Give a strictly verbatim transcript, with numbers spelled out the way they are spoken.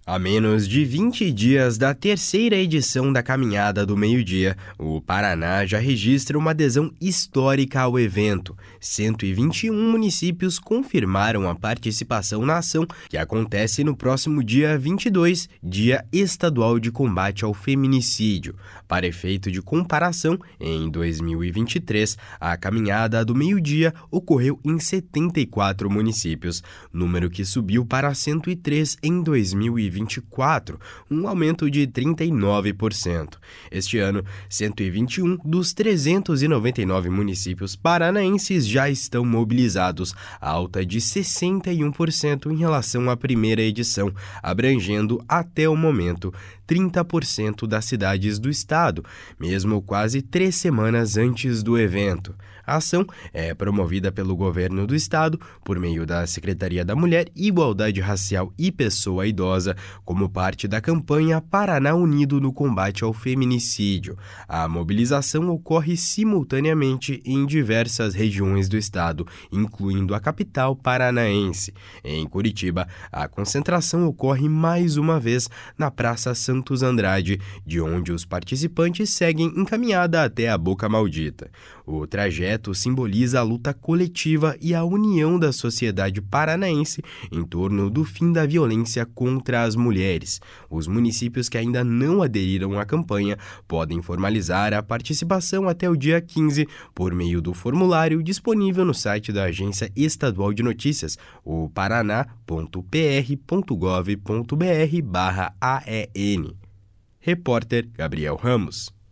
A menos de vinte dias da terceira edição da Caminhada do Meio-Dia, o Paraná já registra uma adesão histórica ao evento. cento e vinte e um municípios confirmaram a participação na ação, que acontece no próximo dia vinte e dois, Dia Estadual de Combate ao Feminicídio. Para efeito de comparação, em dois mil e vinte e três, a Caminhada do Meio-Dia ocorreu em setenta e quatro municípios, número que subiu para cento e três em dois mil e vinte e quatro, um aumento de trinta e nove por cento. Este ano, cento e vinte e um dos trezentos e noventa e nove municípios paranaenses já estão mobilizados, alta de sessenta e um por cento em relação à primeira edição, abrangendo até o momento trinta por cento das cidades do estado, mesmo quase três semanas antes do evento. A ação é promovida pelo governo do estado por meio da Secretaria da Mulher, Igualdade Racial e Pessoa Idosa, como parte da campanha Paraná Unido no Combate ao Feminicídio. A mobilização ocorre simultaneamente em diversas regiões do estado, incluindo a capital paranaense. Em Curitiba, a concentração ocorre mais uma vez na Praça Santos Andrade, de onde os participantes seguem encaminhada até a Boca Maldita. O trajeto simboliza a luta coletiva e a união da sociedade paranaense em torno do fim da violência contra as mulheres. Os municípios que ainda não aderiram à campanha podem formalizar a participação até o dia quinze por meio do formulário disponível no site da Agência Estadual de Notícias, o paraná ponto p r ponto gov ponto b r barra A E N. Repórter Gabriel Ramos.